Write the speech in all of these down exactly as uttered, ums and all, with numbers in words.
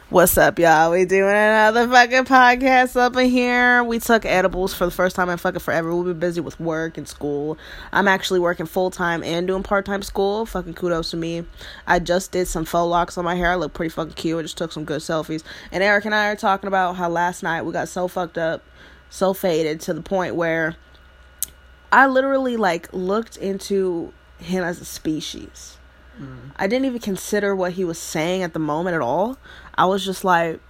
What's up, y'all? We doing another fucking podcast up in here. We took edibles for the first time in fucking forever. We've been busy with work and school. I'm actually working full-time and doing part-time school. Fucking kudos to me. I just did some faux locks on my hair. I look pretty fucking cute. I just took some good selfies. And Eric and I are talking about how last night we got so fucked up, so faded, to the point where I literally, like, looked into him as a species. Mm. I didn't even consider what he was saying at the moment at all. I was just like,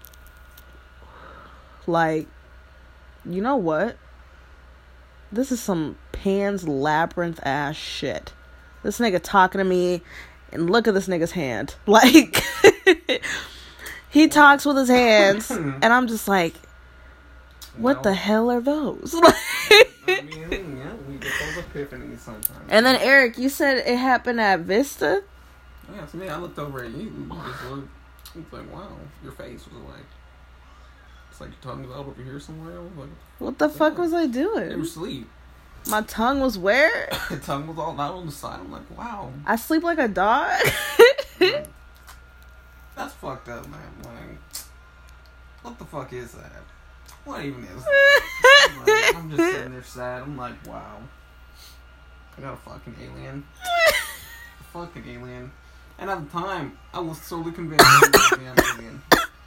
like, you know what? This is some Pan's Labyrinth ass shit. This nigga talking to me, and look at this nigga's hand. Like, he talks with his hands, and I'm just like, what no. the hell are those? I mean, yeah, we get those epiphanies sometimes. And then, Eric, you said it happened at Vista? Yeah, to me, I looked over at you. You just looked. It's like, wow, your face was like, it's like your tongue was out over here somewhere. I was like, what the fuck was I doing? You were asleep. My tongue was where? Your tongue was all out on the side. I'm like, wow. I sleep like a dog? Man, that's fucked up, man. Like, what the fuck is that? What even is that? I'm, like, I'm just sitting there sad. I'm like, wow. I got a fucking alien. A fucking alien. And at the time, I was solely convinced that you were a damn alien.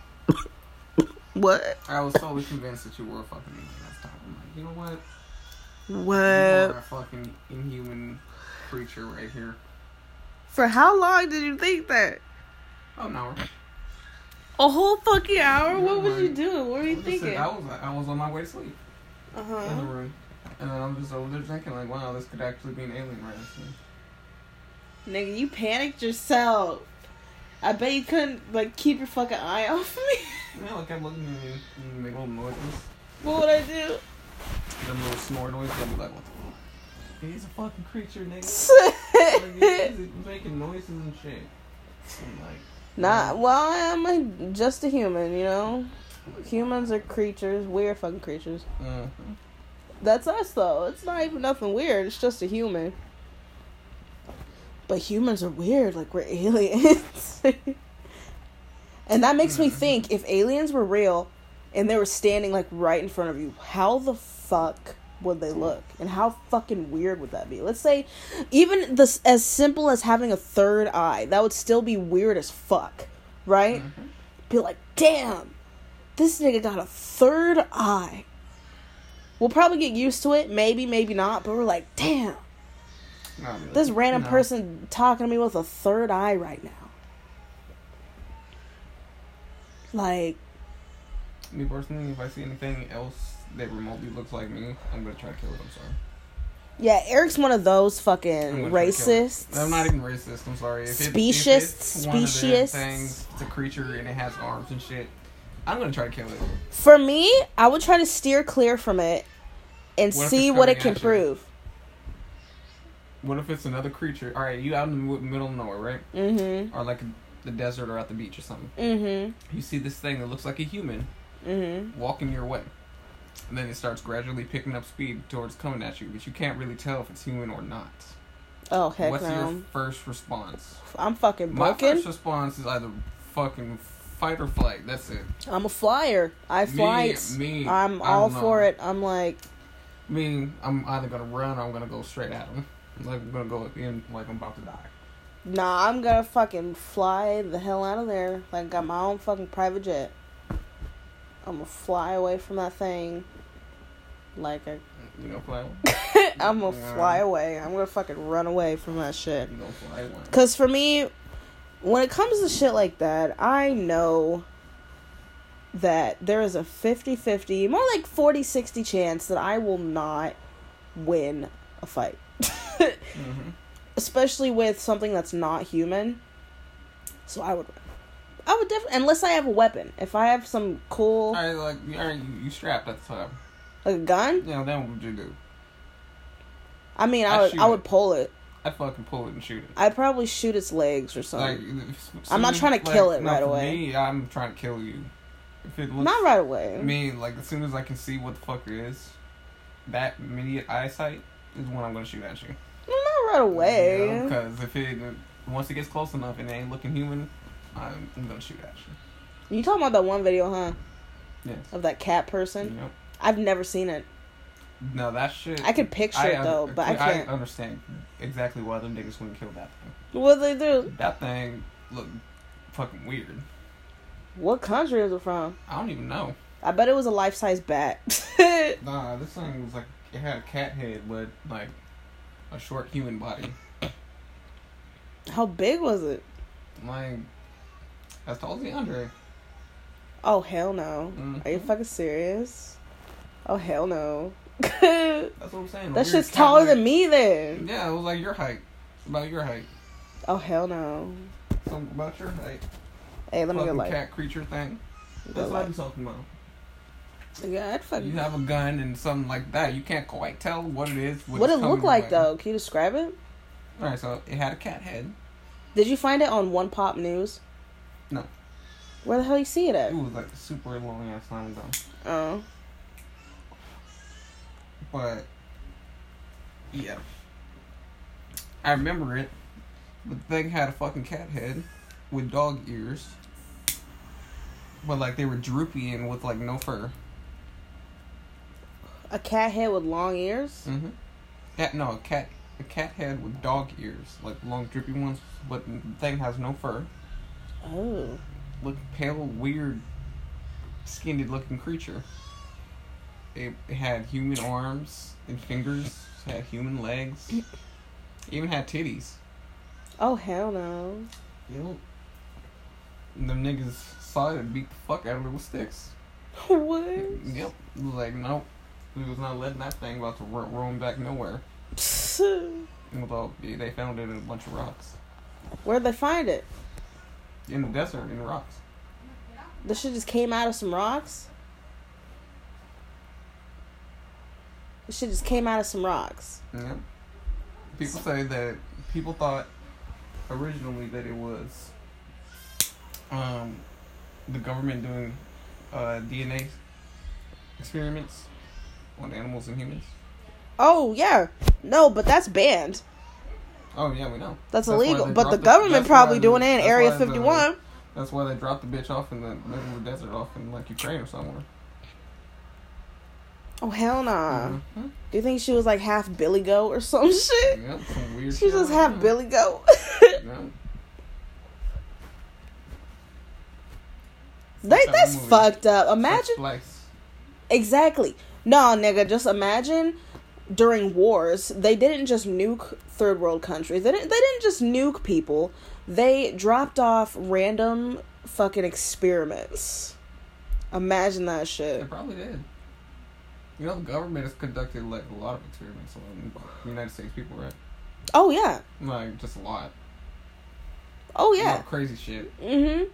What? I was solely convinced that you were a fucking alien at the time. I'm like, you know what? What? You are a fucking inhuman creature right here. For how long did you think that? Oh, an hour. A whole fucking hour? Yeah, what was like, you doing? What were you I thinking? Said, I was I was on my way to sleep. Uh-huh. In the room. And then I'm just over there thinking, like, wow, this could actually be an alien right now. Nigga, you panicked yourself. I bet you couldn't, like, keep your fucking eye off me. Yeah, like, I'm looking at you and make little noises. What would I do? Them little snore noises. I'd be like, what the fuck? He's a fucking creature, nigga. Like, he's making noises and shit. I'm like, nah, well, I'm a, just a human, you know? Humans are creatures. We're fucking creatures. Mm-hmm. That's us, though. It's not even nothing weird. It's just a human. But humans are weird, like we're aliens. And that makes me think, if aliens were real and they were standing like right in front of you, how the fuck would they look? And how fucking weird would that be? Let's say even this, as simple as having a third eye, that would still be weird as fuck, right? Mm-hmm. Be like, damn, this nigga got a third eye. We'll probably get used to it, maybe, maybe not, but we're like, damn. No, really. This random no. person talking to me with a third eye right now. Like, me personally, if I see anything else that remotely looks like me, I'm gonna try to kill it. I'm sorry. Yeah, Eric's one of those fucking racists. I'm not even racist. I'm sorry. If specious, it, if it's one specious of them things, it's a creature and it has arms and shit. I'm gonna try to kill it. For me, I would try to steer clear from it and what see what it can prove. What if it's another creature? All right, you out in the middle of nowhere, right? Mm-hmm. Or like the desert or at the beach or something. Mm-hmm. You see this thing that looks like a human mm-hmm. walking your way. And then it starts gradually picking up speed towards coming at you, but you can't really tell if it's human or not. Oh, heck What's no. your first response? I'm fucking broken. My first response is either fucking fight or flight. That's it. I'm a flyer. I fly. Me, me I'm I all know. for it. I'm like... Me, I'm either going to run or I'm going to go straight at him. Like, I'm going to go in like I'm about to die. Nah, I'm going to fucking fly the hell out of there. Like, got my own fucking private jet. I'm going to fly away from that thing. Like a... You gonna fly away? I'm going to yeah. fly away. I'm going to fucking run away from that shit. You gonna fly away. Because for me, when it comes to shit like that, I know that there is a fifty-fifty, more like forty-sixty chance that I will not win a fight. mm-hmm. Especially with something that's not human. So I would I would definitely, unless I have a weapon. If I have some cool... Alright, like, alright, you, you strapped at the time. Like a gun? Yeah, then what would you do? I mean, I I'd would I would it. pull it. I'd fucking pull it and shoot it. I'd probably shoot its legs or something. Like, I'm not trying to like, kill it no, right for away. Me, I'm trying to kill you. If it looks, not right away. I mean, like, as soon as I can see what the fuck it is, that immediate eyesight is when I'm gonna shoot at you. Not right away. Because you know, if it once it gets close enough and it ain't looking human, I'm, I'm gonna shoot at you. You talking about that one video, huh? Yes. Of that cat person? Yep. I've never seen it. No, that shit. I could picture I, it though, but I can't. I understand exactly why them niggas wouldn't kill that thing. What they do? That thing looked fucking weird. What country is it from? I don't even know. I bet it was a life-size bat. Nah, this thing was like, it had a cat head with like a short human body. How big was it? Like, as tall as DeAndre. Oh, hell no. Mm-hmm. Are you fucking serious? Oh, hell no. That's what I'm saying. That shit's taller like, than me then. Yeah, it was like your height. About your height. Oh, hell no. Something about your height. Hey, let me go like cat creature thing. That's what I'm talking about. Yeah, I'd fucking... You have a gun and something like that. You can't quite tell what it is. What, what it look like, though? Can you describe it? Alright, so it had a cat head. Did you find it on One Pop News? No. Where the hell you see it at? It was like super long ass time ago. Oh. But, yeah. I remember it. The thing had a fucking cat head with dog ears. But, like, they were droopy and with, like, no fur. A cat head with long ears? Mm-hmm. Cat, no, a cat, a cat head with dog ears. Like, long, droopy ones. But the thing has no fur. Oh. Look, pale, weird, skinned-looking creature. It, it had human arms and fingers. It had human legs. It even had titties. Oh, hell no. Yep. And them niggas saw it and beat the fuck out of it with sticks. What? Yep. It was like, nope. We was not letting that thing about to ro- roam back nowhere. And with all, they found it in a bunch of rocks. Where'd they find it? In the desert, in the rocks. This shit just came out of some rocks? This shit just came out of some rocks. Yep. People say that, people thought originally that it was um, the government doing uh, D N A experiments on animals and humans. Oh, yeah. No, but that's banned. Oh, yeah, we know. That's, that's illegal. But the, the government probably doing it in Area fifty-one. The, that's why they dropped the bitch off in the middle of the desert off in, like, Ukraine or somewhere. Oh, hell nah. Mm-hmm. Do you think she was, like, half Billy Goat or some shit? Yep, some weird She shit. She was like half that. Billy Goat. Yep. They, that's fucked up. Imagine. Exactly. No, nigga, just imagine during wars, they didn't just nuke third world countries. They didn't, they didn't just nuke people. They dropped off random fucking experiments. Imagine that shit. They probably did. You know, the government has conducted, like, a lot of experiments on United States people, right? Oh, yeah. Like, just a lot. Oh, yeah. A lot of crazy shit. Mm-hmm.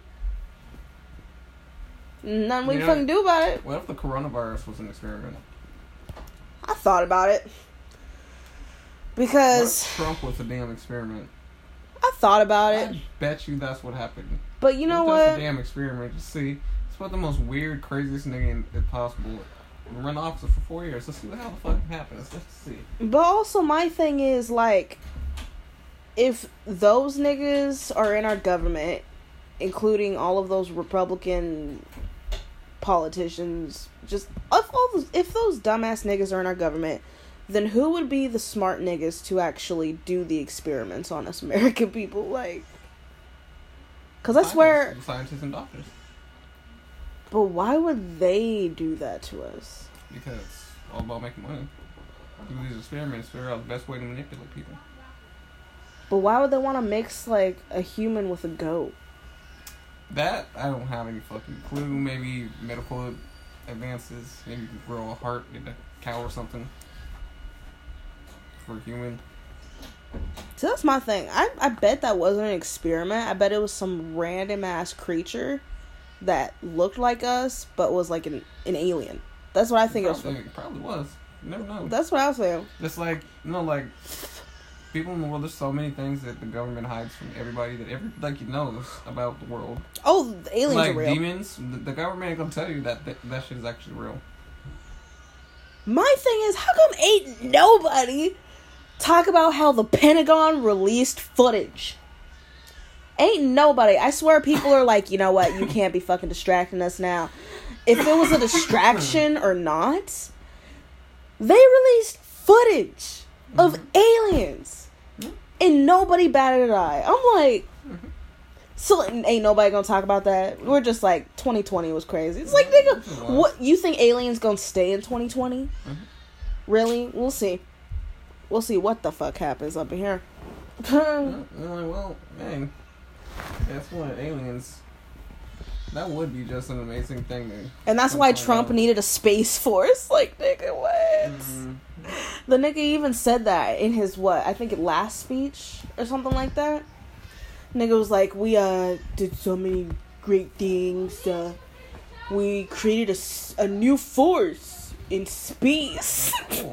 Nothing we you can know, fucking do about it. What if the coronavirus was an experiment? I thought about it. Because... What if Trump was a damn experiment? I thought about it. I bet you that's what happened. But you know what? what? That's a damn experiment. Just see. It's what the most weird, craziest nigga in, possible. Run the office for four years. Let's see what the fuck happens. Let's see. But also, my thing is, like, if those niggas are in our government, including all of those Republican politicians, just if all those, if those dumbass niggas are in our government, then who would be the smart niggas to actually do the experiments on us American people? Like, because I swear, scientists and doctors. But why would they do that to us? Because it's all about making money. Do these experiments, figure out the best way to manipulate people. But why would they want to mix, like, a human with a goat? That, I don't have any fucking clue. Maybe medical advances. Maybe you can grow a heart in a cow or something. For a human. So that's my thing. I, I bet that wasn't an experiment. I bet it was some random ass creature that looked like us, but was like an, an alien. That's what I think it, probably, it was. It probably was. You never know. That's what I was saying. It's like, you know, like, people in the world, there's so many things that the government hides from everybody that every, like, knows about the world. Oh, the aliens like, are real. demons, the, the government ain't gonna tell you that, that that shit is actually real. My thing is, how come ain't nobody talk about how the Pentagon released footage Ain't nobody. I swear people are like, you know what? You can't be fucking distracting us now. If it was a distraction or not, they released footage of mm-hmm. aliens. Mm-hmm. And nobody batted an eye. I'm like, mm-hmm. so ain't nobody gonna talk about that? We're just like, twenty twenty was crazy. It's like, nigga, what? You think aliens gonna stay in twenty twenty? Mm-hmm. Really? We'll see. We'll see what the fuck happens up in here. well, well, man. That's what aliens. That would be just an amazing thing, man. And that's why Trump out. needed a space force. Like, nigga, what? Mm-hmm. The nigga even said that in his, what, I think last speech or something like that. Nigga was like, we uh did so many great things. Uh, we created a, a new force in space. Cool.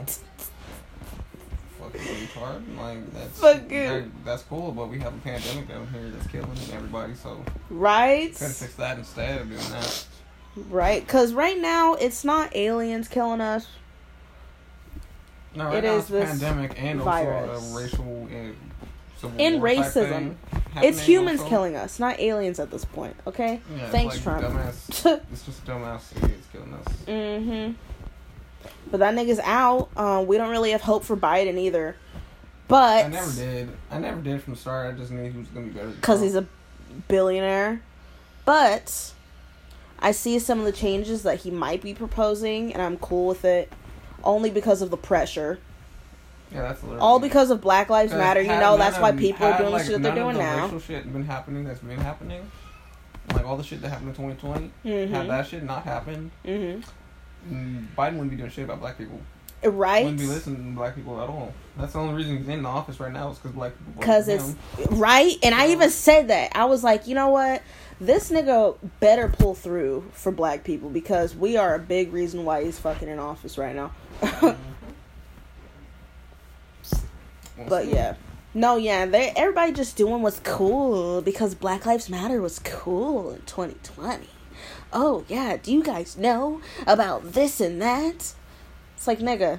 Retard. Like that's that, that's cool, but we have a pandemic down here that's killing everybody, so right. Could fix that instead of doing that. Right, because right now it's not aliens killing us. No, right it now is it's this pandemic and virus. also a racial and civil and war racism. It's humans also. killing us, not aliens at this point. Okay, yeah, thanks, it's like Trump. Dumbass, it's just dumbass idiots killing us. Mm-hmm. But that nigga's out. Um, we don't really have hope for Biden either. But I never did. I never did from the start. I just knew he was going to be better. Because he's a billionaire. But I see some of the changes that he might be proposing, and I'm cool with it. Only because of the pressure. Yeah, that's literally all because of Black Lives Matter. You know, that's of, why people had, are doing like, the shit they're doing doing now. Racial shit been happening that's been happening. Like all the shit that happened in twenty twenty. Mm-hmm. Had that shit not happened, mm-hmm. Biden wouldn't be doing shit about black people. Right. Wouldn't be listening to black people at all. That's the only reason he's in the office right now is because black people. Because it's right, and so, I even said that. I was like, you know what? This nigga better pull through for black people because we are a big reason why he's fucking in office right now. mm-hmm. But yeah, no, yeah, they everybody just doing what's cool because Black Lives Matter was cool in twenty twenty. Oh yeah, do you guys know about this and that? It's like, nigga,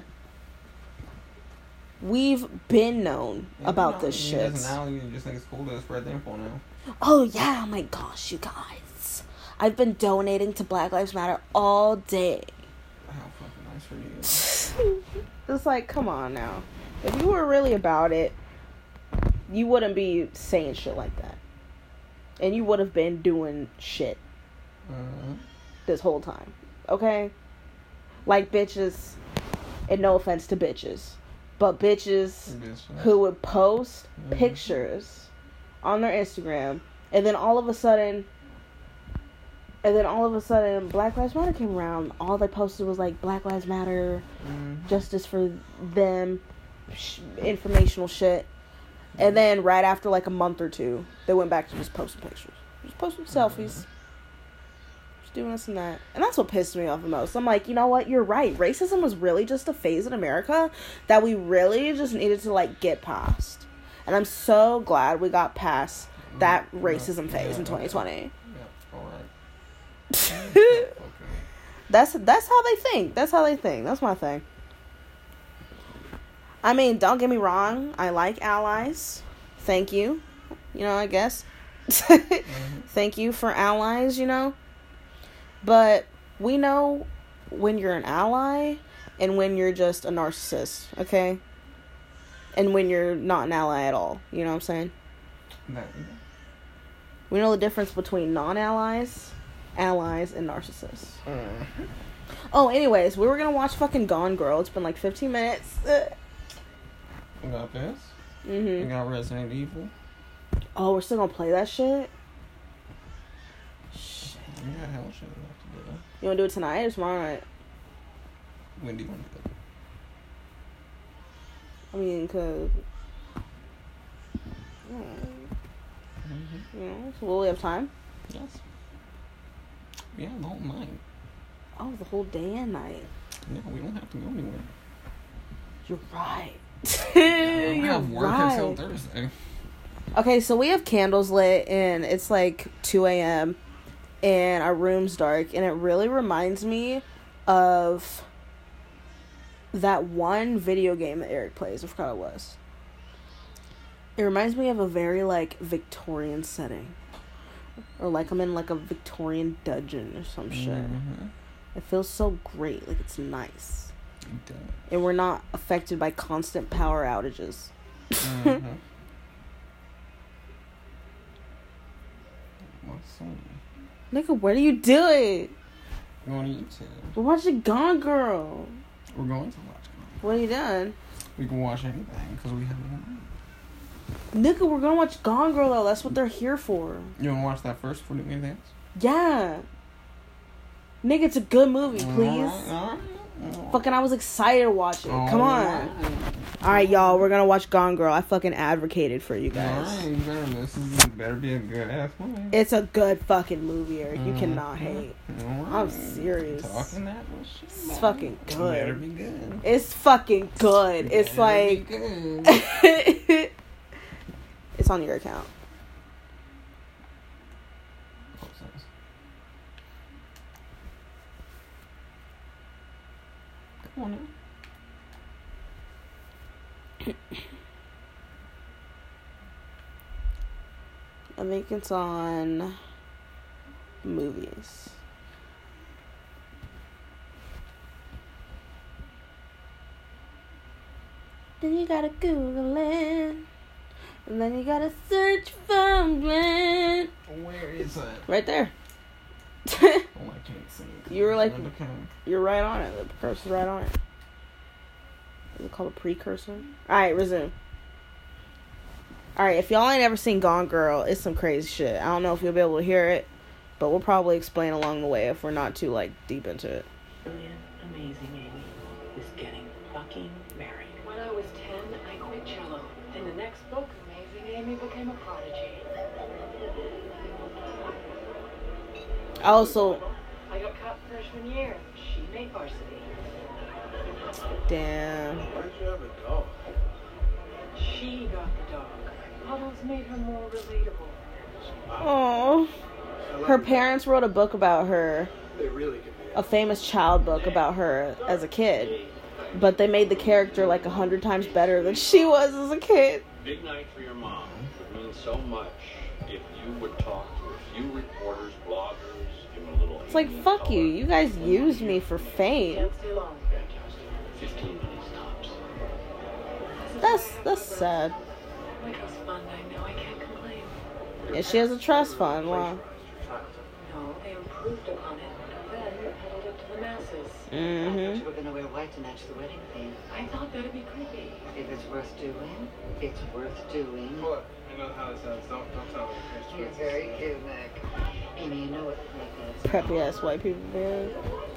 we've been known yeah, about no, this shit. Now you just think it's cool to spread the info now. Oh yeah, oh my gosh, you guys, I've been donating to Black Lives Matter all day. How fucking nice for you. It's like, come on now. If you were really about it, you wouldn't be saying shit like that. And you would have been doing shit uh-huh. this whole time. Okay? Like bitches, and no offense to bitches, but bitches bitch. who would post mm-hmm. pictures on their Instagram, and then all of a sudden, and then all of a sudden, Black Lives Matter came around. All they posted was like, Black Lives Matter, mm-hmm. justice for them, sh- informational shit. And then right after like a month or two, they went back to just posting pictures. Just posting selfies. Mm-hmm. Just doing this and that. And that's what pissed me off the most. I'm like, you know what? You're right. Racism was really just a phase in America that we really just needed to like get past. And I'm so glad we got past that racism yeah, phase yeah, in twenty twenty. Okay. Yeah, all right. That's that's how they think. That's how they think. That's my thing. I mean, don't get me wrong. I like allies. Thank you. You know, I guess. mm-hmm. Thank you for allies, you know. But we know when you're an ally and when you're just a narcissist, okay? And when you're not an ally at all. You know what I'm saying? No. We know the difference between non-allies, allies, and narcissists. Mm-hmm. Oh, anyways, we were gonna watch fucking Gone Girl. It's been like fifteen minutes. We got this. Mm-hmm. We got Resident Evil. Oh, we're still gonna play that shit? Shit. We got hell shit left to do. You wanna do it tonight or tomorrow night? When do you want to do it? I mean, cause... Yeah. Mm-hmm. You know, so will we have time? Yes. Yeah, the whole night. Oh, the whole day and night. No, we don't have to go anywhere. You're right. I don't have work right. until Thursday. Okay, so we have candles lit, and it's like two a.m., and our room's dark, and it really reminds me of that one video game that Eric plays. I forgot what it was. It reminds me of a very, like, Victorian setting. Or like I'm in, like, a Victorian dungeon or some shit. Mm-hmm. It feels so great. Like, it's nice. It does. And we're not affected by constant power outages. Mm-hmm. What's on? Nigga, what are you doing? We're going to YouTube. We're watching Gone Girl. We're going to watch it. What are you doing? We can watch anything because we have one. Nigga, we're gonna watch Gone Girl though. That's what they're here for. You want to watch that first before doing anything else? Yeah. Nigga, it's a good movie, please. All right, all right, all right. Fucking, I was excited to watch it. Come All on. right. Alright, y'all, we're gonna watch Gone Girl. I fucking advocated for you All guys. right, you better listen. This better be a good ass movie. It's a good fucking movie, Eric. You Mhm. cannot hate. All right. I'm serious. Talking that much shit. It's fucking It better good. be good. It's fucking good. It It's better like... be good. It's on your account. Come on now. I think it's on movies. Then you gotta Google it. And then you gotta search for it. Where is it? Right there. Oh, I can't see it. You were like- Okay. You're right on it. The precursor's right on it. Is it called a precursor? Alright, resume. Alright, if y'all ain't ever seen Gone Girl, it's some crazy shit. I don't know if you'll be able to hear it, but we'll probably explain along the way if we're not too, like, deep into it. Brilliant, amazing Amy is getting fucking married. When I was ten, I quit cello. In the next book, Amazing Amy became a prodigy. Also, I got cut freshman year. She made varsity. damn. Why did you have a dog? She got the dog. Puddles made her more relatable. Oh, her parents wrote a book about her, They really can be. a famous child book about her as a kid, but they made the character like a hundred times better than she was as a kid. Big night for your mom. It would mean so much if you would talk to a few reporters, bloggers, give them a little. It's like, fuck you. You guys used me for fame. Can't stay long. Fantastic. Fifteen minutes tops. That's that's sad. My trust fund, I know. I can't complain. Yeah, she has a trust fund. Wow. No, they improved upon it. Then peddled it to the masses. I thought Mm-hmm. you were gonna wear white to match the wedding theme. I thought that'd be creepy. If it's worth doing, it's worth doing. What? I know how it sounds. Don't, don't tell me. You're very cute, Nick. Amy, you know what makeup is. Preppy ass white people, man.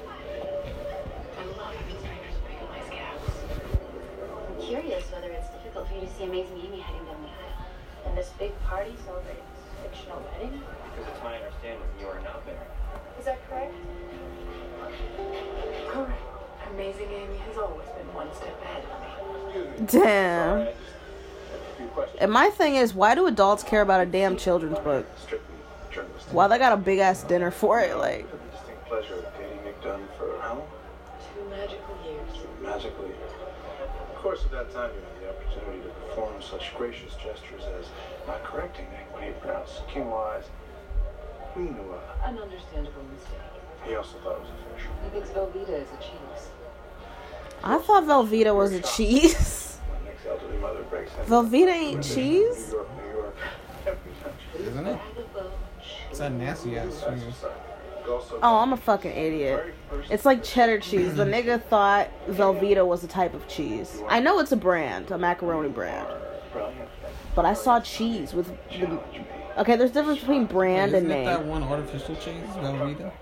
I love having strangers pick up my scabs. I'm curious whether it's difficult for you to see Amazing Amy heading down the aisle. And this big party celebrating this fictional wedding? Because it's my understanding you are not there. Is that correct? Correct. Amazing Amy has always been one step ahead of me. Damn. Sorry, I just have a few questions. And my thing is, why do adults care about a damn children's book? Strictly journalistic. Why they got a big ass dinner for it? Like, I had the distinct pleasure of dating Nick Dunn for how long? Two magical years. Magically. Of course, at that time, you had the opportunity to perform such gracious gestures as not correcting Nick when he pronounced quinoa. We knew uh, An understandable mistake. he also thought it was a fish. He thinks Velveeta is a cheese. I thought Velveeta was a cheese. When Nick's elderly mother breaks in. Velveeta ain't New cheese? York, New York. Every time she Isn't it? It's that nasty ass cheese. Oh, I'm a fucking idiot. It's like cheddar cheese. The nigga thought Velveeta was a type of cheese. I know it's a brand, a macaroni brand. But I saw cheese with the... Okay, there's a difference between brand and Isn't it that name. one artificial cheese, Velveeta?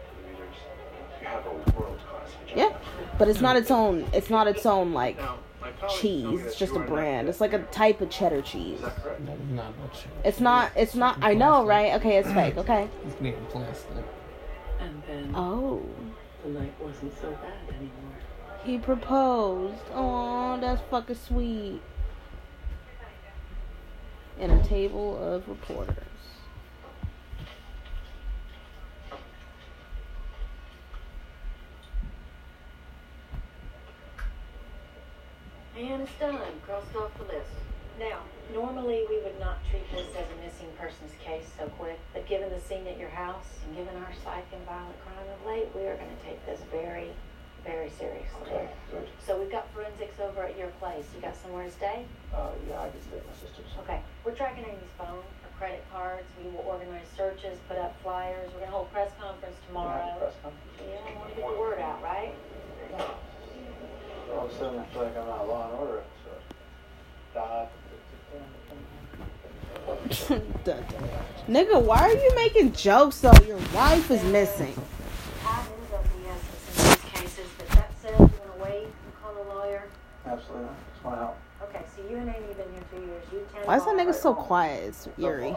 Yeah, but it's not its own. It's not its own like cheese. It's just a brand. It's like a type of cheddar cheese. That is not what cheese. It's not. It's not. I know, right? Okay, it's fake. Okay. It's made of plastic. And then Oh, the night wasn't so bad anymore. he proposed. Oh, that's fucking sweet. In a table of reporters. And it's done. Crossed off the list. Now, Normally, we would not treat this as a missing persons case so quick, but given the scene at your house and given our psych and violent crime of late, we are going to take this very, very seriously. Okay, good. So we've got forensics over at your place. You got somewhere to stay? Uh, yeah, I can stay at my sister's. Okay. We're tracking Amy's phone, her credit cards. We will organize searches, put up flyers. We're going to hold a press conference tomorrow. Press conference? Yeah, I want to get the word out, right? All of a sudden, I feel like I'm out of Law and Order episode. Dot. Nigga, why are you making jokes though? Your wife is missing. Time is of the essence in these cases, but that said, you want to wait and call a lawyer? Absolutely not. Just want to help. Okay, so you and Amy have been here two years. You ten. Why is that nigga bars. so quiet? It's eerie.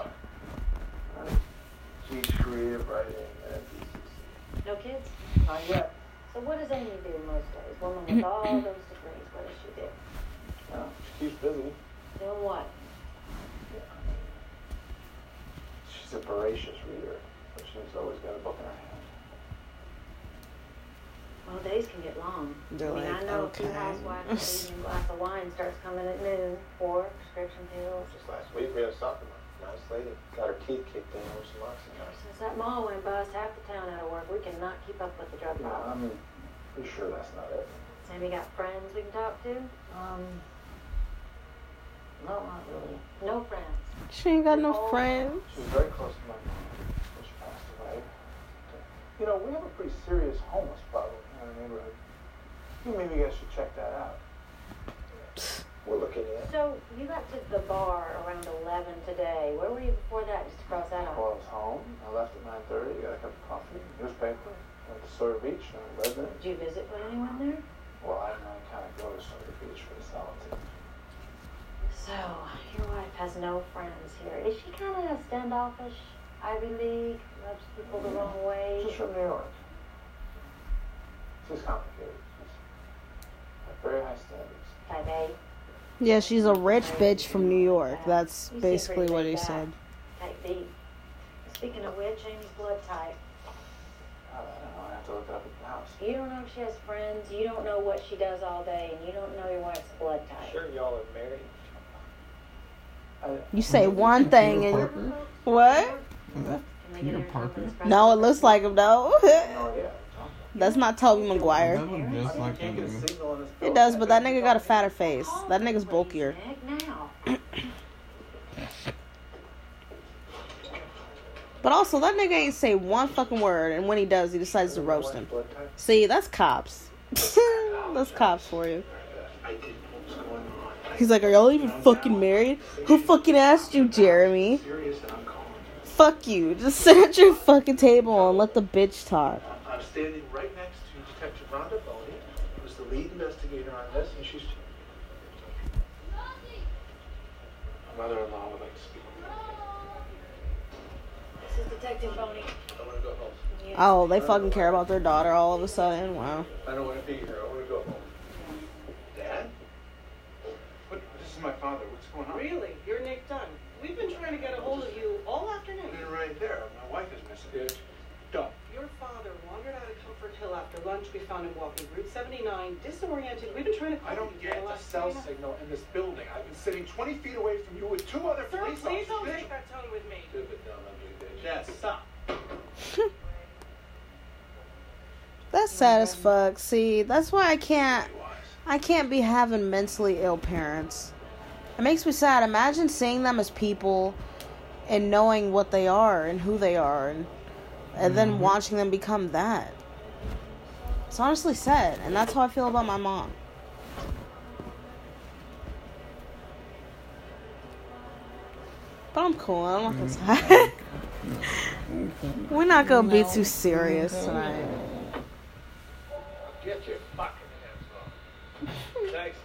She's creative writing and P C C. No kids? Not yet. So what does Amy do most days? Woman with all those degrees, what does she do? No, she keeps busy. Doing what? She's a voracious reader, but she's always got a book in her hand. Well, days can get long. They're I mean, like, I know okay. a few housewives eating a glass of wine starts coming at noon. Four prescription pills. Just last week we had a soccer match. Nice lady. Got her teeth kicked in over some oxygen. Since that mall went bust, half the town out of work. We cannot keep up with the drug No, I problem. mean, pretty sure that's not it. Sammy got friends we can talk to? Um, no, not really. No friends. She ain't got no friends. She was very close to my mom when she passed away. You know, we have a pretty serious homeless problem in our neighborhood. You maybe guys should check that out. We're looking at. So, you got to the bar around eleven today. Where were you before that, just to cross that off? Well, I was home. I left at nine thirty. Got a cup of coffee, newspaper. Went to Sawyer Beach and Lebanon. Did you visit with anyone there? Well, I know I kind of go to Sawyer Beach for the solitude. So, your wife has no friends here. Is she kind of standoffish? Ivy League? Rubs people the wrong way? She's from New York. She's complicated. She's got very high standards. Type A? Yeah, she's a rich bitch from New York. That's You seem basically pretty what laid he back. said. Type B. Speaking of which, Amy's blood type. I don't know. I have to look it up at the house. You don't know if she has friends, you don't know what she does all day, and you don't know your wife's blood type. Sure, y'all are married. I, You say one thing and Parker? what? Is that Can we get Peter her to come Parker? to this press No, it conference? looks like him though. no idea. That's not Toby Maguire. That look just like Can't get a him. signal on this It bill. does, but that nigga got a fatter face. That nigga's bulkier. Nick, now. But also, that nigga ain't say one fucking word, and when he does, he decides to roast him. Blood type? See, that's cops. That's cops for you. I didn't know what was going on. He's like, are y'all even fucking married? Who fucking asked you, Jeremy? Serious and I'm calling. Fuck you. Just sit at your fucking table and let the bitch talk. I'm standing right next to Detective Rhonda Boney, who's the lead investigator on this, and she's. My mother-in-law would like to speak with you. This is Detective Boney. I want to go home. Yes. Oh, they fucking care about their daughter all of a sudden. Wow. I don't want to be here. I want to go home. Dad? What? This is my father. What's going on? Really? You're Nick Dunn. We've been trying to get a hold of you all afternoon. You're right there. My wife is missing. Dumb. Your father wandered out of Comfort Hill after lunch. We found him walking Route seventy-nine, disoriented. We've been trying to call I don't you for get the the last cell three months. signal in this building. I've been sitting twenty feet away from you with two other Sir, police please don't officers. take that tone with me. Stupid, dumb, ugly bitch. Yes, stop. That's sad as fuck. See, that's why I can't I can't be having mentally ill parents. It makes me sad. Imagine seeing them as people and knowing what they are and who they are and and then watching them become that. It's honestly sad, and that's how I feel about my mom. But I'm cool. I'm not gonna We're not gonna be too serious tonight. Get your fucking hands off. Thanks.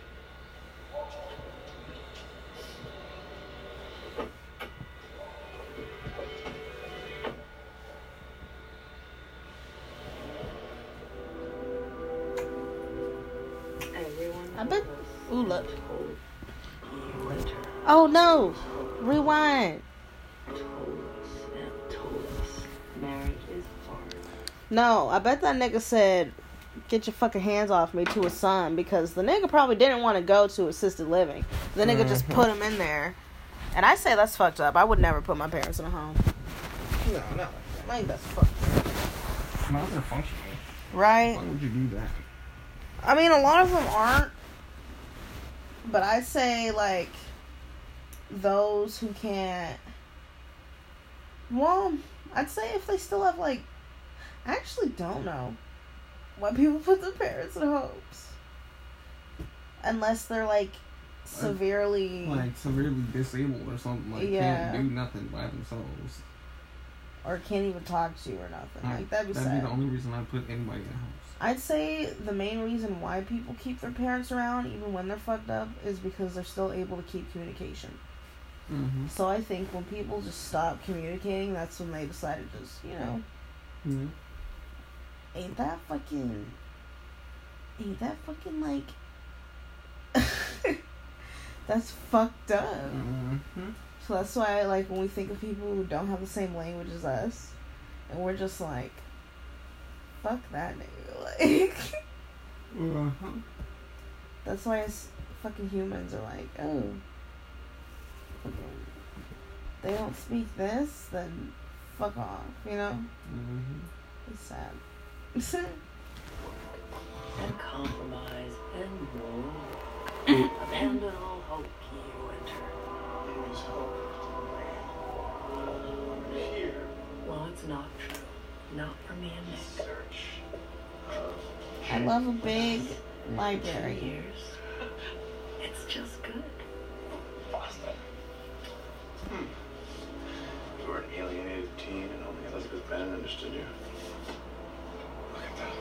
Everyone I bet. Ooh, look. You and her Oh no! Rewind. told us and told us marriage is hard. No, I bet that nigga said, "Get your fucking hands off me" to his son, because the nigga probably didn't want to go to assisted living. The nigga just put him in there And I say that's fucked up. I would never put my parents in a home. No, no. Like, that's fucked up. Not they're functional. Right? Why would you do that? I mean, a lot of them aren't. But I'd say, like, those who can't... Well, I'd say if they still have, like... I actually don't know why people put their parents in homes. Unless they're, like, severely... Like, severely disabled or something. Like, Yeah. can't do nothing by themselves. Or can't even talk to you or nothing. Like, Like, that'd be that'd sad. be the only reason I'd put anybody in a house. I'd say the main reason why people keep their parents around, even when they're fucked up, is because they're still able to keep communication. Mm-hmm. So I think when people just stop communicating, that's when they decide to just, you know... Mm-hmm. Ain't that fucking... Ain't that fucking, like... That's fucked up. Mm-hmm. So that's why, like, when we think of people who don't have the same language as us, and we're just like, fuck that nigga. Like, uh-huh. That's why it's fucking humans are like, oh, they don't speak this, then fuck off, you know? Mm-hmm. It's sad. And compromise and move. Abandon all hope, you enter. There is hope. Here. Well, it's not true. Not for me and Nick. Search. I love a big Two library. years. It's just good. Boston. Hmm. You were an alienated teen and only Elizabeth Bennet understood you. Look at that.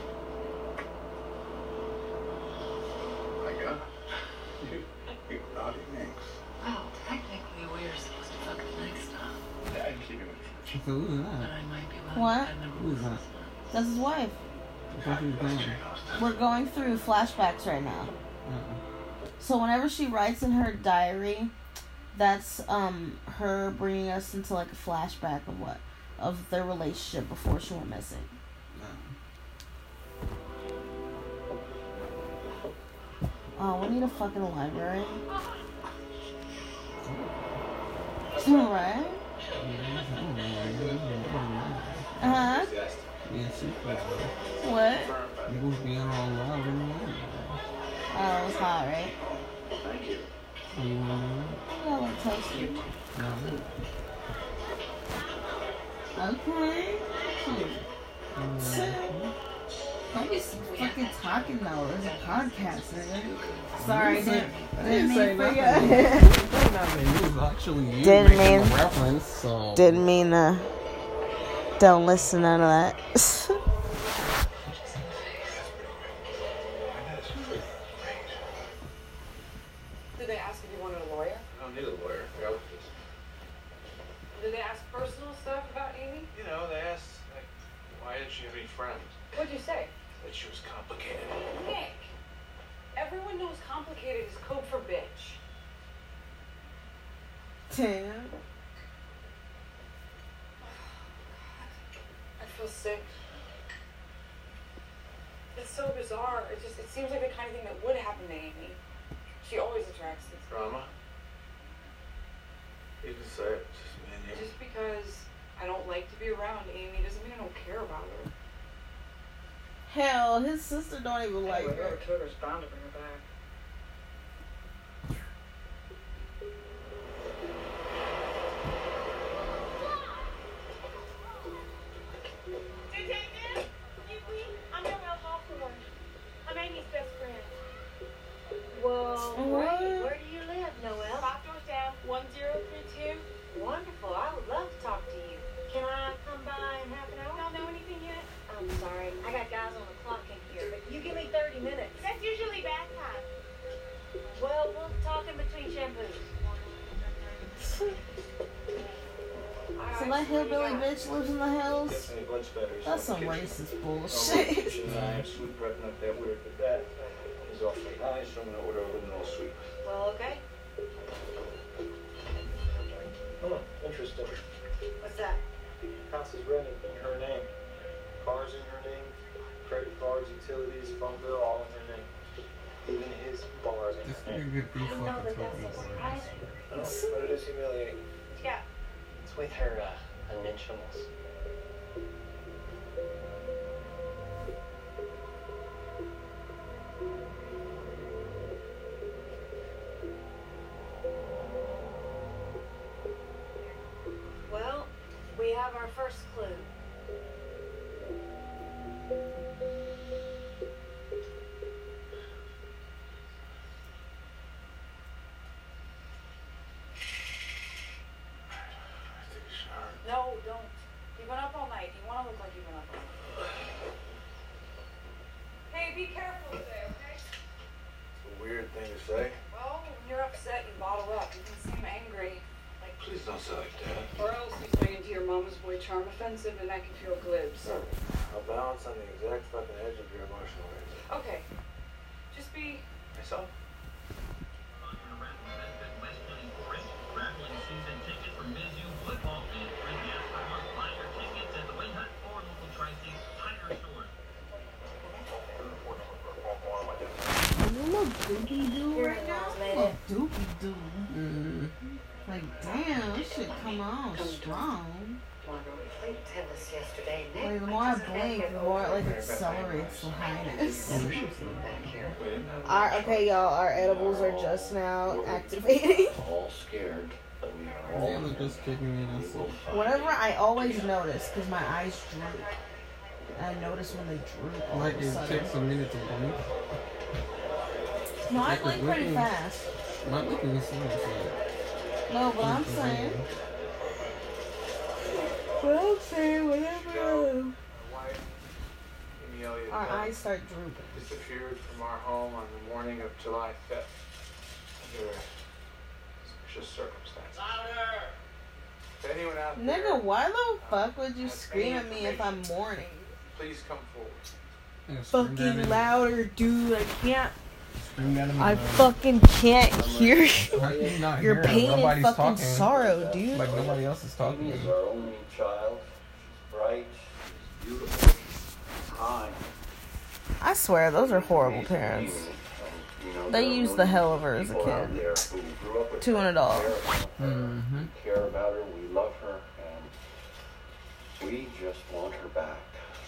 My God. You, you naughty minx. Well, technically we're supposed to fuck the next time. Yeah, I'm keeping it. So who is But that? I might be willing What? to bend the Who is rules. that? That's his wife. I thought she was gone. We're going through flashbacks right now. Uh-uh. So whenever she writes in her diary, that's um her bringing us into like a flashback of what of their relationship before she went missing. Oh, we need a fucking library. Right? Uh huh. Yeah, super. What? It was being all loud in the library. Oh, it was hot, right? Thank you. Oh, you want I got a little toasty. to know? No. Okay. Don't be fucking talking though. It's a podcast, nigga. Sorry, didn't, didn't mean for you. It was actually you Didn't making mean- a reference, so... Didn't mean uh don't listen to none of that. Did they ask if you wanted a lawyer? I don't need a lawyer. I got this. Did they ask personal stuff about Amy? You know, they asked, like, why didn't she have any friends? What'd you say? That she was complicated. Nick, everyone knows complicated is code for bitch. Damn. I feel sick. It's so bizarre. It just it seems like the kind of thing that would happen to Amy. She always attracts this Drama? You can say it. Just me and you. Just because I don't like to be around Amy doesn't mean I don't care about her. Hell, his sister don't even like Anyway, her. whoever took her's bound to bring her back. Detective, I'm Noelle Hawthorne. I'm Amy's best friend. Well, What? great. Where do you live, Noelle? Five doors down, one zero three two. Wonderful. I would love to talk to you. Can I come by in half an hour? Don't know anything yet? I'm sorry. I got guys on the clock in here, but you give me thirty minutes. That's usually bath time. Well, we'll talk in between shampoos. So that hillbilly bitch lives in the hills? Get any blood spatters. That's some racist bullshit. I am sweet breath, not that weird, but that is awfully high, so I'm going to order a limonal sweet. Well, okay. Oh, interesting. What's that? House is rented in her name. Cars in her name, credit cards, utilities, phone bill, all in her name. Even his bars in This her name. nigga could be I know fucking that talking that's so about surprising. No, but it is humiliating. Yeah. It's with her uh, initials. Well, we have our first clue. No, don't. You've been up all night. You want to look like you've been up all night. Hey, be careful today, okay? It's a weird thing to say. Well, when you're upset, you bottle up. You can seem angry. Like, Please don't say like that. or else you play into your mama's boy charm offensive and that can feel glib. So, I'll balance on the exact fucking edge of your emotional range. okay. Just be Myself? You look doopy doo Your right now. in-laws made Oh, it. doopy doo. Mm. Like, damn, this shit come on strong. Margot, we played tennis yesterday. Nick, Like, the more I blink, the more it like accelerates the highness. back here. Our, okay, y'all, our edibles are just now activating. All scared, but we are all Damn, it's just kicking me in the soul. Whenever I always notice, because my eyes droop. I notice when they droop all Like of a it sudden. takes a minute to blink. No, I Like blink the pretty blinking- fast. My blinking is slow, so. No, but I'm saying. But I'm saying, whatever. My wife, Amelia, Our eyes start drooping. disappeared from our home on the morning of July fifth. Under suspicious circumstances. If anyone out there, Nigga, why the fuck would you scream at me if I'm mourning? please come forward. Yeah, scream that Fucking in- louder, dude. I can't. Scream that in I the- fucking can't hear How can you you. not Your hear it? pain and Nobody's fucking talking. sorrow, dude. Like nobody else is talking Amy to is you. our only child. She's bright, she's beautiful, she's kind. I swear, those are horrible parents. You know, They there are used the millions hell of of her as a people out kid. there who grew up with To her, an adult. care about her, Mm-hmm. We care about her, we love her, and we just want her back.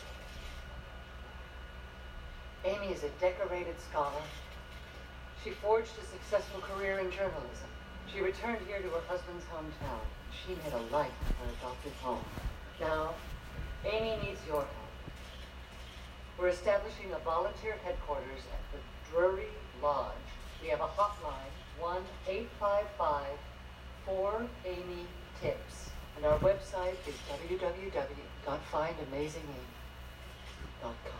Amy is a decorated scholar. She forged a successful career in journalism. She returned here to her husband's hometown. She made a life of her adopted home. Now, Amy needs your help. We're establishing a volunteer headquarters at the Drury Lodge. We have a hotline, one eight five five four Amy Tips. And our website is w w w dot find amazing amy dot com.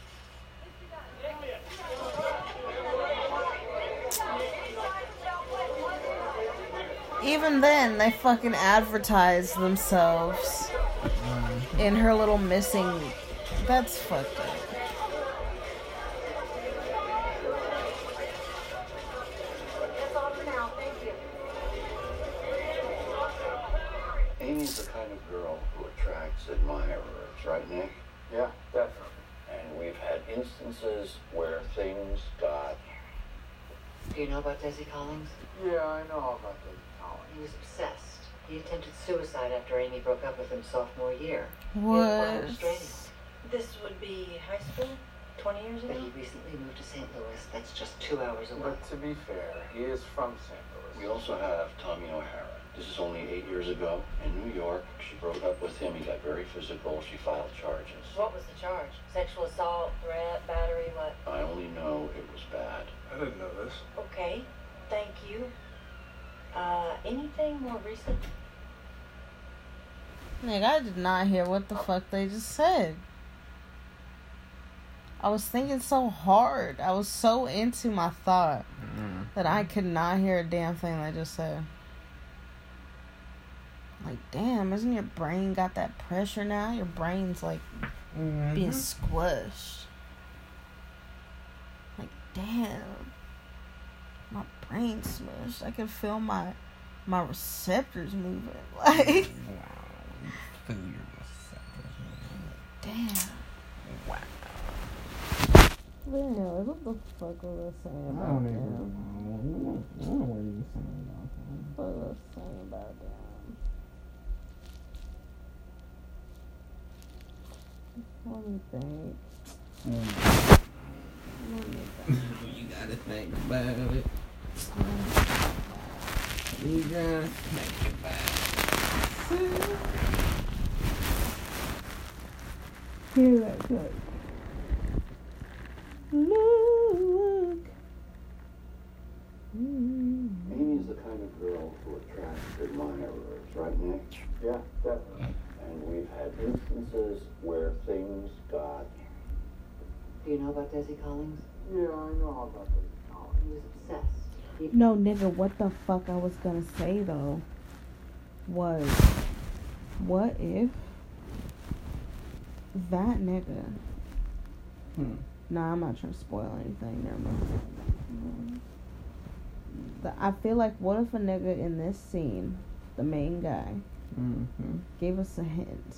Even then, they fucking advertise themselves in her little missing. That's fucked up. That's all for now. Thank you. Amy's the kind of girl who attracts admirers, right, Nick? Yeah, definitely. And we've had instances where things got... Do you know about Desi Collins? Yeah, I know all about Desi Collins. He was obsessed. He attempted suicide after Amy broke up with him sophomore year. What? He had a restraining This would be high school? twenty years order. ago? But he recently moved to Saint Louis. That's just two hours away. But to be fair, he is from Saint Louis. We also have Tommy O'Hara. This is only eight years ago. In New York, she broke up with him. He got very physical. She filed charges. What was the charge? Sexual assault, threat, battery, what? I only know it was bad. I didn't know this. Okay, thank you. Uh, anything more recent? Nigga, I did not hear what the fuck they just said. I was thinking so hard. I was so into my thought Mm. that I could not hear a damn thing they just said. Like, damn, isn't your brain got that pressure now? Your brain's like Mm-hmm. being squished. Like, damn. My brain's smushed. I can feel my my receptors moving. Like, Feel your receptors. damn. Wow. But anyway, what the fuck was I saying I about don't them? even know. I don't know what you were saying about that. What was I saying about them? Let me think. Mm. Let me think. You gotta think about it. You gotta think about it. Here I go. Look. Amy's the kind of girl who attracts admirers, right, Nick? Yeah, definitely. And we've had instances where things got... Do you know about Desi Collins? Yeah, I know all about Desi Collins. He was obsessed. He No, nigga, what the fuck I was gonna say though was, what if that nigga? Hmm. Nah, I'm not trying to spoil anything. Never mind. The, I feel like, what if a nigga in this scene, the main guy, Mm-hmm. gave us a hint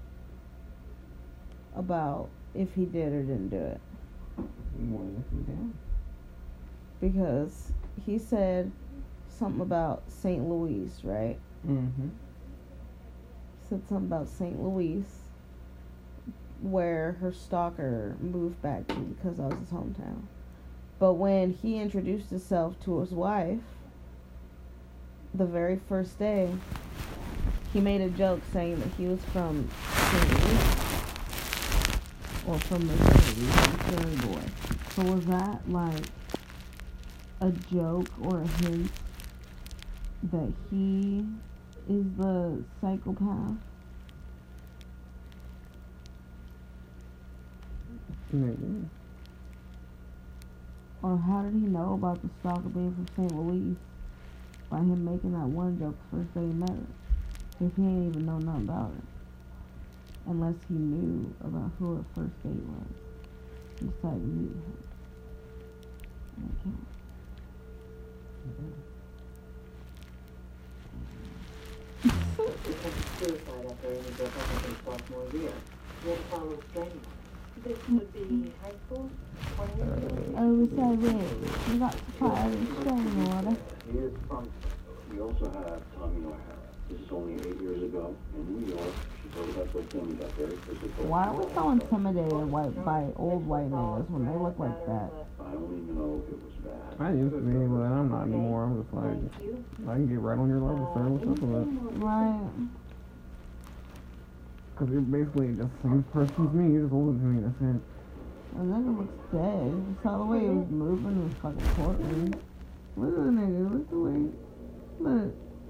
about if he did or didn't do it? What if you did? Because he said something about Saint Louis, right? Mm-hmm. He said something about Saint Louis, where her stalker moved back to because that was his hometown. But when he introduced himself to his wife, the very first day, he made a joke saying that he was from Saint Louis, or from Missouri, Missouri boy. So was that like a joke or a hint that he is the psychopath? Maybe. Or how did he know about the stalker being from Saint Louis by him making that one joke the first day he met her? If he ain't even know nothing about it. Unless he knew about who her first date was. He decided to meet her. Okay. He attempted suicide after Amy broke up with him sophomore year. He had to follow his training. This would be high school? twenty years ago? Oh, we said we we got to fire the restraining order. He is from... We also have Tommy O'Hara. This is only eight years ago in New York. She broke up with him. He got very physical. Why are we so intimidated white, by old white niggas when they look like that? I don't even know if it was bad. I used to be, but I'm not anymore. I'm just like, I can get right on your level, sir. What's up with that? Right. Because you're basically just the same person as me. You're just older than me. That's it. The nigga looks dead. You saw the way he was moving in his fucking courtroom. Look at the nigga. Look the way. Look.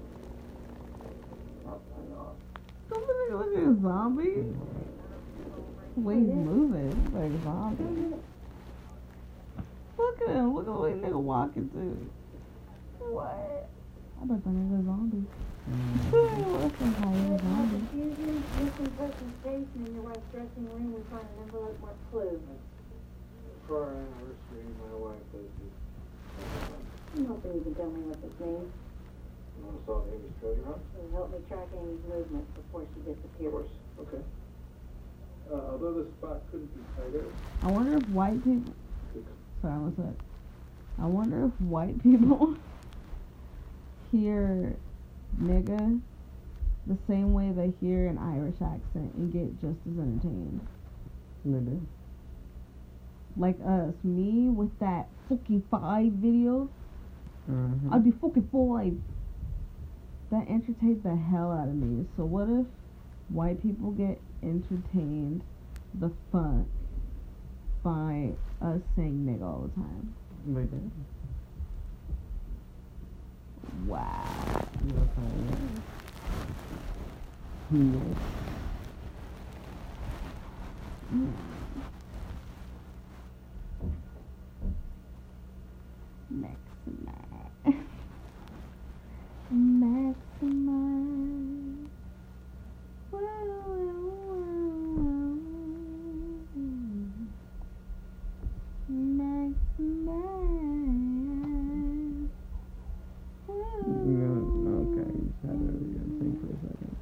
Look at the nigga. Look at a zombie. The way he's moving. He's like a zombie. Look at him. Look at the way the nigga walking too. What? I bet that nigga a zombie. What's the high of a zombie? Missing person's case and in your wife's dressing room and find an envelope marked clue. For our anniversary, my wife does this. I'm hoping you can tell me what this means. You want to solve Amy's treasure hunt? It'll help me track Amy's movements before she disappears. Of course. Okay. Uh, although the spot couldn't be tighter. I wonder if white people. Sorry, what's that? I wonder if white people hear nigga the same way they hear an Irish accent and get just as entertained. They do. Like us, me with that fucking five video, Mm-hmm. I'd be fucking five. That entertained the hell out of me. So what if white people get entertained the fuck by us saying nigga all the time? They do. Wow. Yeah. Mm. Maximize. Maximize. Wow, wow, wow. Maximize. Yeah, okay, you just had to yeah, think for a second.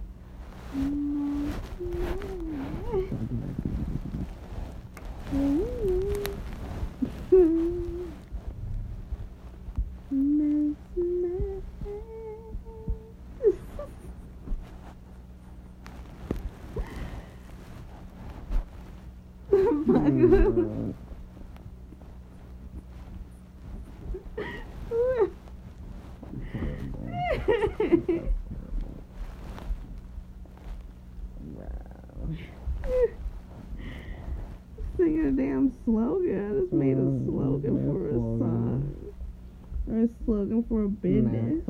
Singing a damn slogan. This made a slogan for a song. Or a slogan for a business.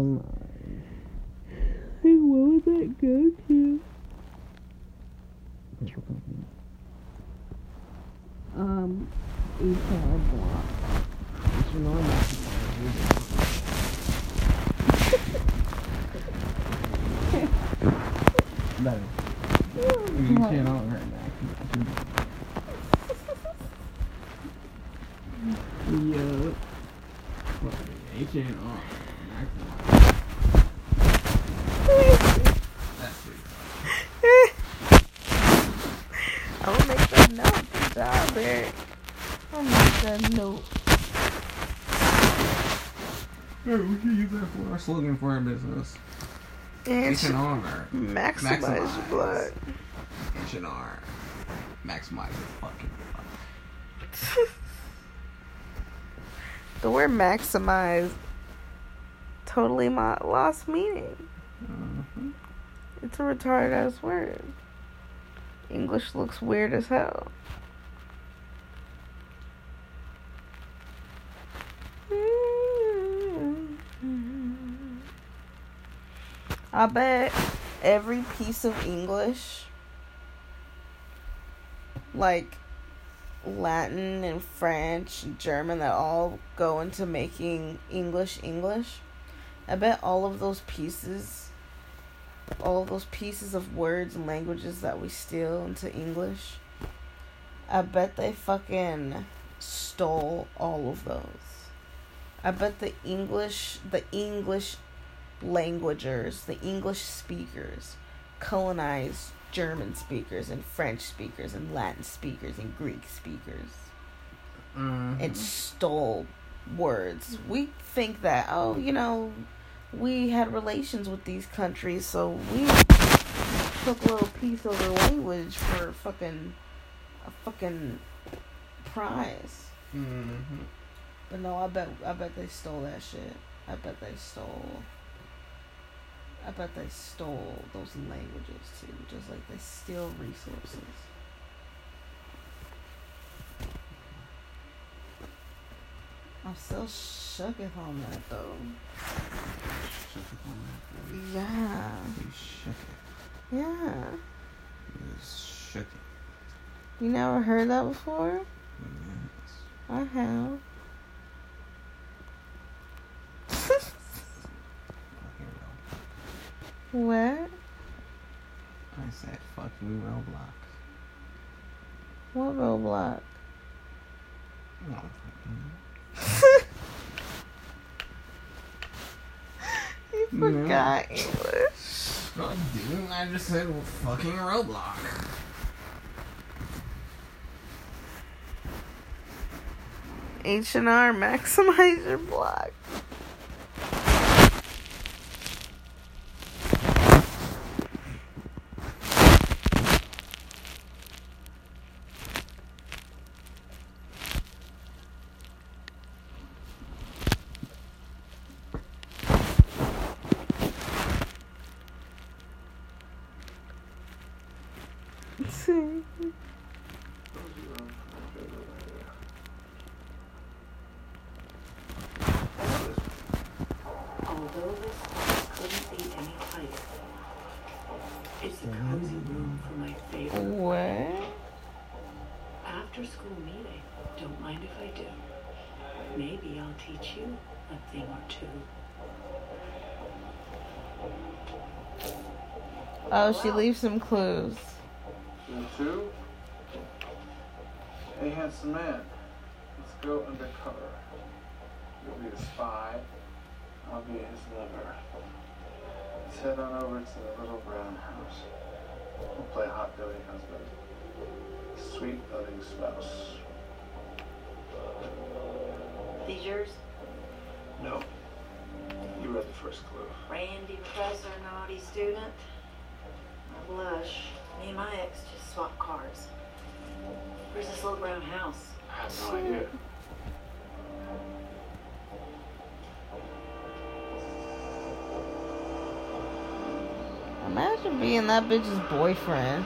Hey, what would that go to? Um, H R block. It's normal. Better. You can't on right now. Yeah. H and R. That's pretty funny. I'm gonna make that note. Good job, Eric. I'll make that note. Hey, we can use that for our slogan for our business. H and R. Maximize, maximize your blood. H and R. Maximize your fucking blood. The word maximize totally lost meaning. Mm-hmm. It's a retarded ass word. English looks weird as hell. I bet every piece of English, like Latin and French and German, that all go into making English English, I bet all of those pieces, all of those pieces of words and languages that we steal into English, I bet they fucking stole all of those. I bet the English, the English languagers, the English speakers colonized German speakers and French speakers and Latin speakers and Greek speakers. Mm-hmm. And stole words. We think that, oh, you know, we had relations with these countries, so we took a little piece of their language for fucking a fucking prize. Mm-hmm. But no, I bet I bet they stole that shit. I bet they stole I bet they stole those languages too, just like they steal resources. I'm still shooketh on that though. Shooketh on that. Yeah. You shook it. Yeah. You shook it. You never heard that before? Yes. I have. What? I said fucking Roblox. What Roblox? Oh, you forgot no. English. No, I didn't. I just said well, fucking Roblox. H and R, maximize your block. Although this house couldn't be any tighter, it's a cozy room for my favorite. What? After school meeting, don't mind if I do. Maybe I'll teach you a thing or two. Oh, she leaves some clues. You too? Hey, handsome man. Let's go undercover. You'll be the spy. I'll be his lover. Let's head on over to the little brown house. We'll play hot deli husband. Sweet loving spouse. These yours? No. You read the first clue. Randy, professor, naughty student. I blush. Me and my ex just swapped cars. Where's this little brown house? have no idea. Imagine being that bitch's boyfriend.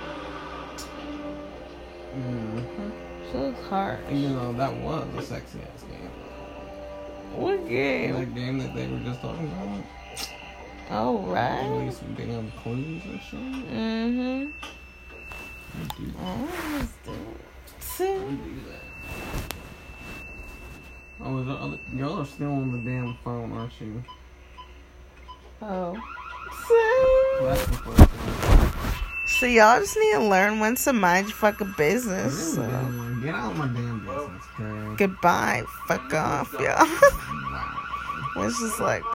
Mm-hmm. She looks hard. You know, that was a sexy ass game. What game? That game that they were just talking about. Oh, right. Release some damn clues and shit. Mm-hmm. Do that. Oh, do that. Oh, is other, y'all are still on the damn phone, aren't you? Oh. That's the first thing. So y'all just need to learn when to mind your fucking business. So. Get out of my damn business, Craig. Goodbye. Fuck off, y'all. It's just like...